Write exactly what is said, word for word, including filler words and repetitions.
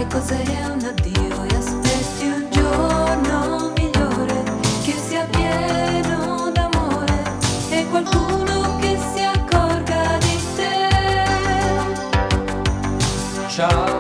che cos'è un addio e aspetti un giorno migliore che sia pieno d'amore e qualcuno che si accorga di te. Ciao.